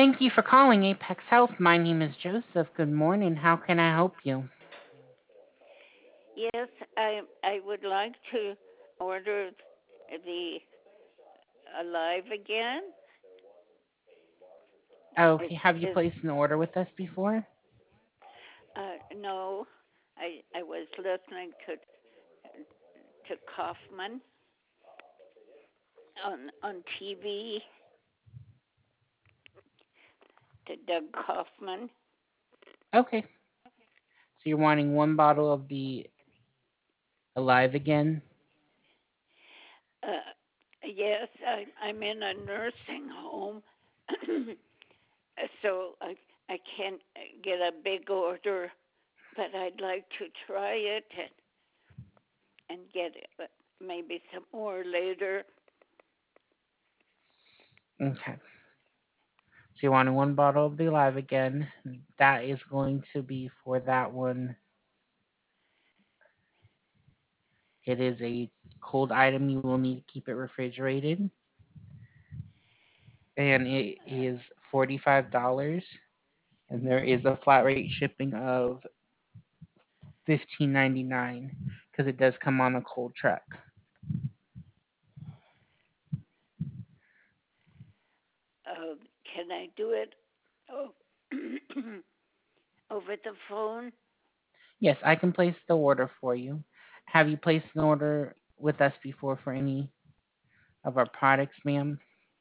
Thank you for calling Apex Health. My name is Joseph. Good morning. How can I help you? Yes, I would like to order the Alive again. Okay, It's have you is placed an order with us before? no, I was listening to Kaufman on TV, to Doug Kaufman. Okay, so you're wanting one bottle of the Alive again? Yes, I'm in a nursing home, so I can't get a big order, but I'd like to try it and get maybe some more later. Okay, so you're wanting one bottle of the Alive again. That is going to be for that one. It is a cold item. You will need to keep it refrigerated. And it is $45. And there is a flat rate shipping of $15.99 because it does come on a cold truck. Uh, can I do it? Oh, over the phone? Yes, I can place the order for you. Have you placed an order with us before for any of our products, ma'am?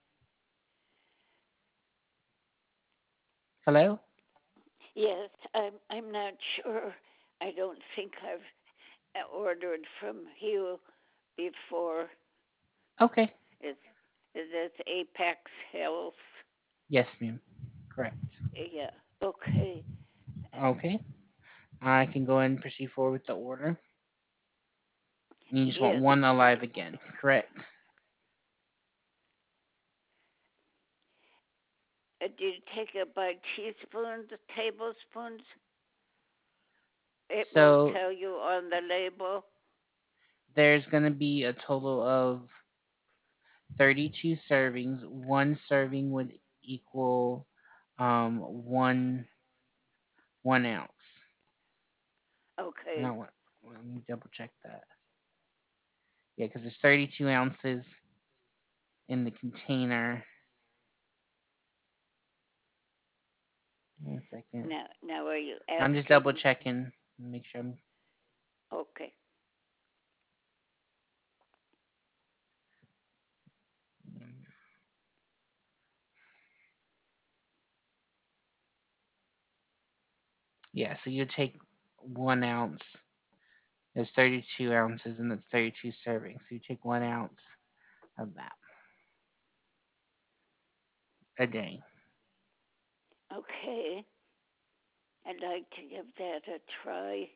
Hello? Yes, I'm not sure. I don't think I've ordered from you before. Okay. Is is this Apex Health? Yes, ma'am. Correct. Yeah. Okay. Okay. I can go ahead and proceed forward with the order. You just want Yes. one Alive again, correct? Do you take it by teaspoons, tablespoons? It will So tell you on the label. there's going to be a total of 32 servings. One serving would equal one 1 ounce. Okay. No, let me double check that. Yeah, because there's 32 ounces in the container. 1 second. Now are you I'm just double asking? checking. Make sure I'm. Okay. Yeah, so you take 1 ounce. There's 32 ounces and it's 32 servings. So you take 1 ounce of that a day. Okay. I'd like to give that a try.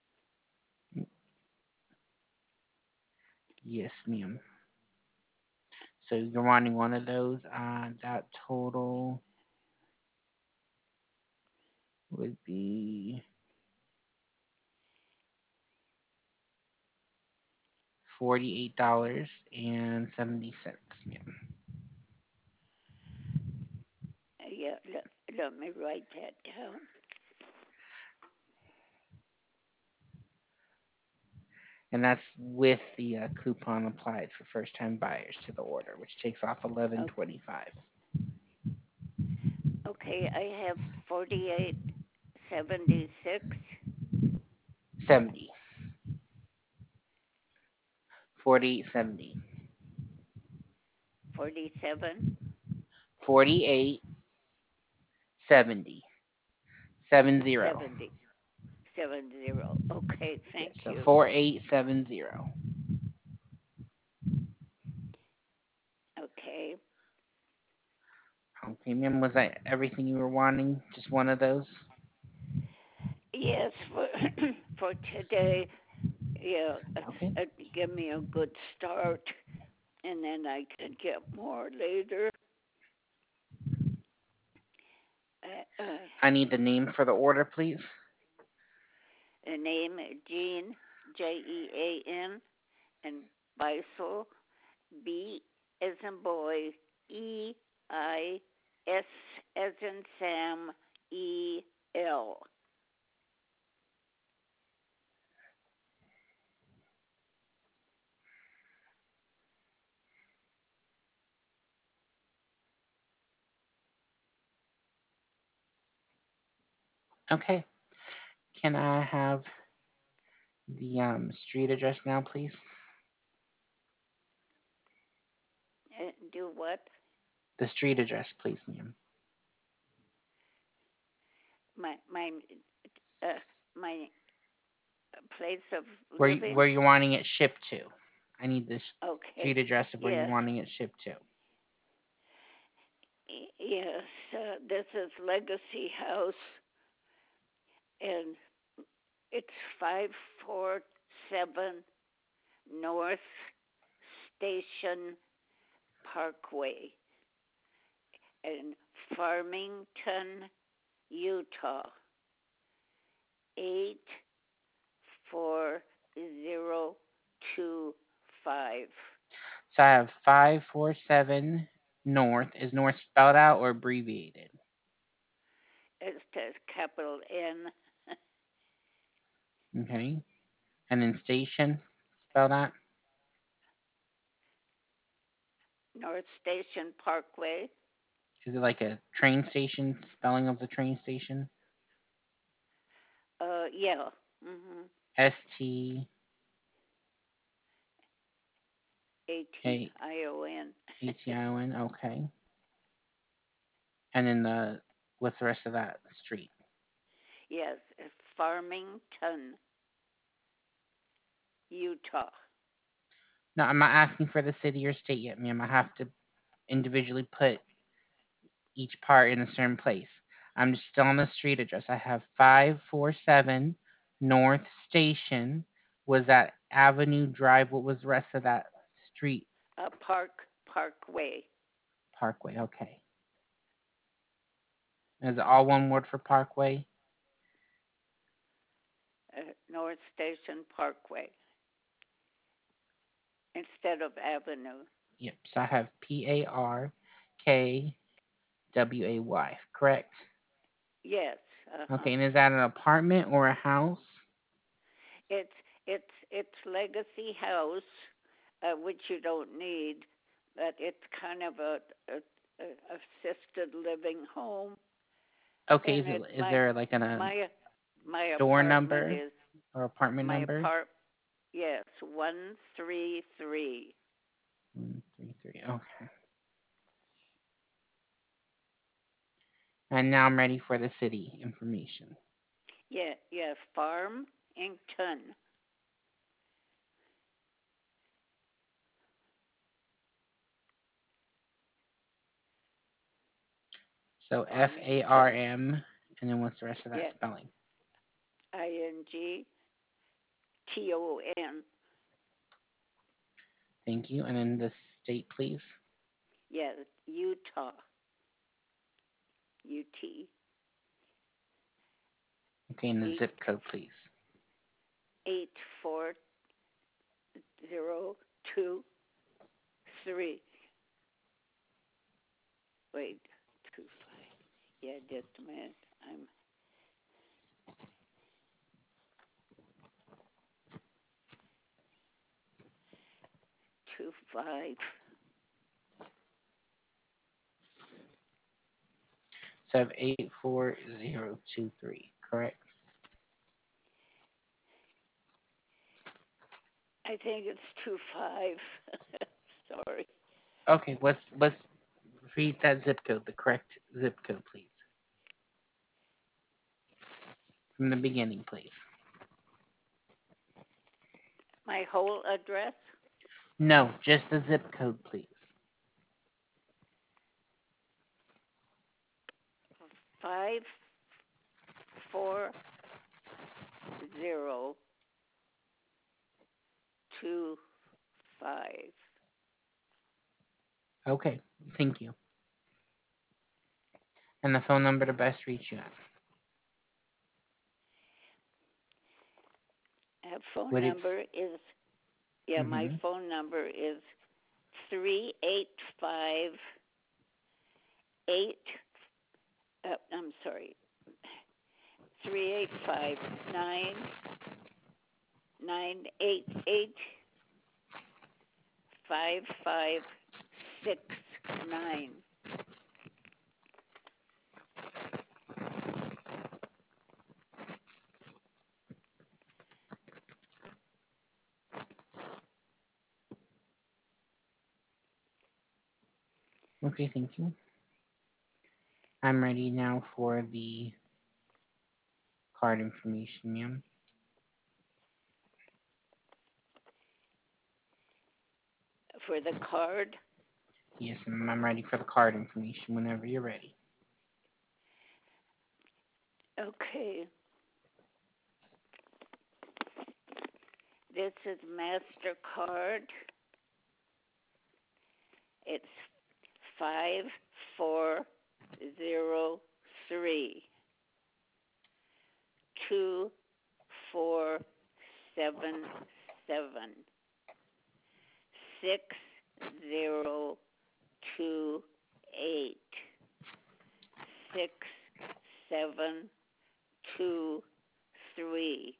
Yes, ma'am. So you're wanting one of those. That total would be $48.70, ma'am. Yeah, let me write that down. And that's with the coupon applied for first-time buyers to the order, which takes off Okay. 11.25. Okay, I have 48.76, 70. 48.70. 47, 48.70. 70. 70, 70. Okay, Yeah, thank so you. 4870. Okay. Okay, ma'am, was that everything you were wanting? Just one of those? Yes, for for today, yeah, Okay. give me a good start, and then I can get more later. Uh, uh, I need the name for the order, please. the name Jean, Jean, and Beisel, B as in boy, EI. S as in Sam, E-L. Okay. Can I have the street address now, please? Do what? The street address, please, ma'am. My uh, my place of Where living. you're wanting it shipped to? I need the Okay. street address of where you're Yes. wanting it shipped to. Yes. This is Legacy House, and it's 547 North Station Parkway in Farmington, Utah. 84025. So I have 547 North. Is North spelled out or abbreviated? It's capital N. Okay. And then station spelled out. North Station Parkway. Is it like a train station spelling of the train station? Yeah. Mhm. S-T A A-T-I-O-N. A-T-I-O-N. Okay. And then what's the rest of that street? Yes, Farmington, Utah. No, I'm not asking for the city or state yet, ma'am. I have to individually put each part in a certain place. I'm just still on the street address. I have 547 North Station. Was that Avenue Drive? What was the rest of that street? Parkway. Parkway. Okay. Is it all one word for Parkway? North Station Parkway instead of Avenue. Yep. So I have Parkway. Correct? Yes. Uh-huh. Okay. And is that an apartment or a house? It's it's Legacy House, which you don't need, but it's kind of a assisted living home, Okay. and it Is there like a my my door apartment number is or apartment my number? apart yes 133. 133. Okay. And now I'm ready for the city information. Yeah, yeah, Farmington. So Farmington. FARM, and then what's the rest of that Yeah, spelling? Ington. Thank you. And then the state, please. Yeah, Utah. UT. Okay, and the Eight zip code, please. 84023. Wait, 25. Yeah, just a minute. I'm 25. So I have 84023, correct? I think it's 25. Sorry. Okay, let's read that zip code, the correct zip code, please. From the beginning, please. My whole address? No, just the zip code, please. 54025. Okay, thank you. And the phone number to best reach you at. Phone Would it? number is, yeah, my Mm-hmm. phone number is 385 I'm sorry, 3859 988 5569. Okay, thank you. I'm ready now for the card information, ma'am. For the card, Yes, ma'am, I'm ready for the card information whenever you're ready. okay. This is MasterCard. It's 5403 2477 6028 6723.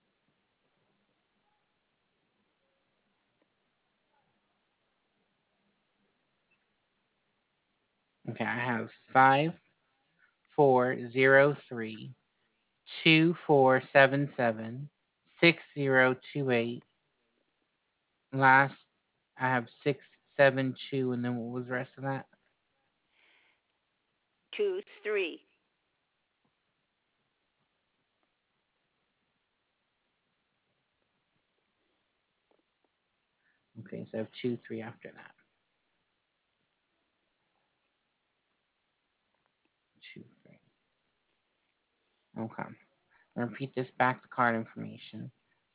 Okay, I have 5403 2477 6028. Last, I have 672, and then what was the rest of that? 23. Okay, so I have 23 after that. 23. Okay. I'll repeat this back to card information.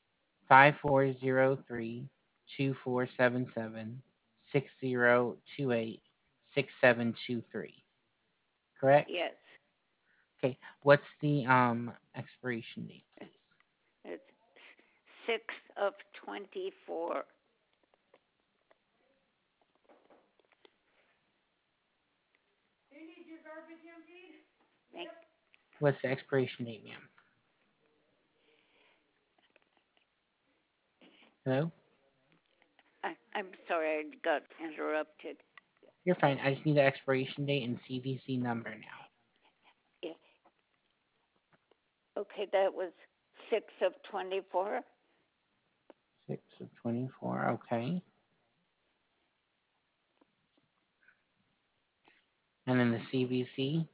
5403 2477 6028 6723. Correct? Yes. Okay. What's the expiration date, please? It's 6 of 24. Thank, What's the expiration date, ma'am? Hello? I'm sorry, I got interrupted. You're fine. I just need the expiration date and CVC number now. Yeah. Okay, that was 6 of 24. 6 of 24. Okay. And then the CVC.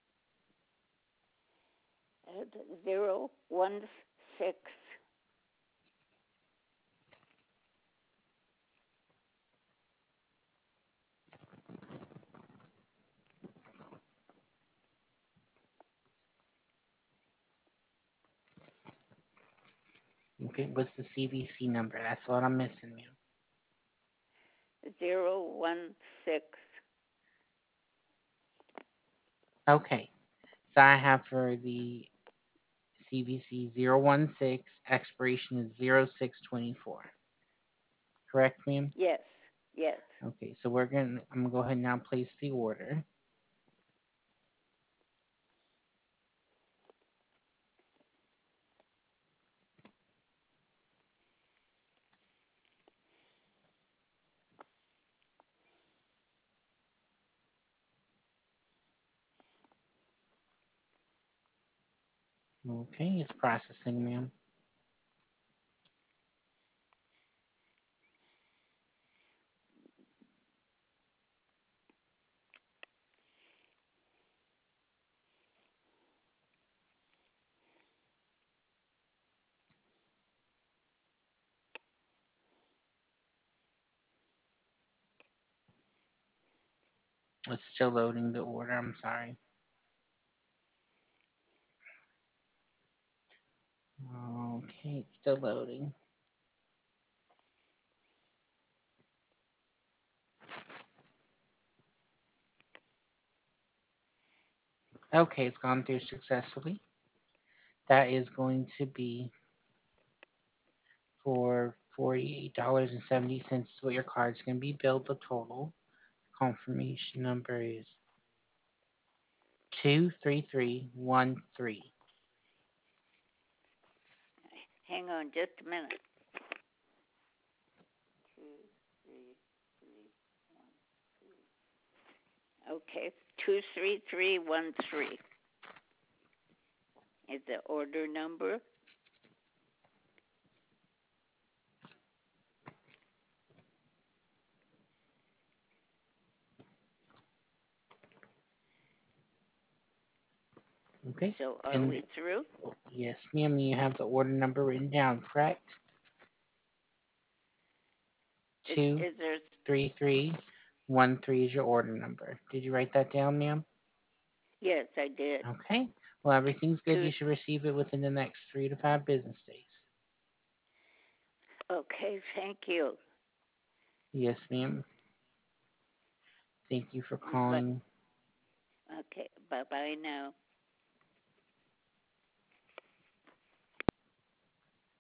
016. Okay. What's the CVC number? That's what I'm missing, ma'am. 016. Okay. So I have for the CVC 016, expiration is 0624. Correct, ma'am? Yes, yes. Okay, so I'm gonna go ahead and now place the order. Okay, it's processing, ma'am. It's still loading the order. I'm sorry. Okay, it's still loading. Okay, it's gone through successfully. That is going to be for $48.70 is what your card's going to be billed. The total confirmation number is 23313. Hang on just a minute. 23313. Okay, 23313 is the order number. Okay. So are And we through? yes, ma'am, you have the order number written down, correct? Two Is there? 3313 is your order number. Did you write that down, ma'am? Yes, I did. Okay. Well, everything's good. Two. You should receive it within the next 3 to 5 business days. Okay, thank you. Yes, ma'am. Thank you for But calling. okay, bye bye now.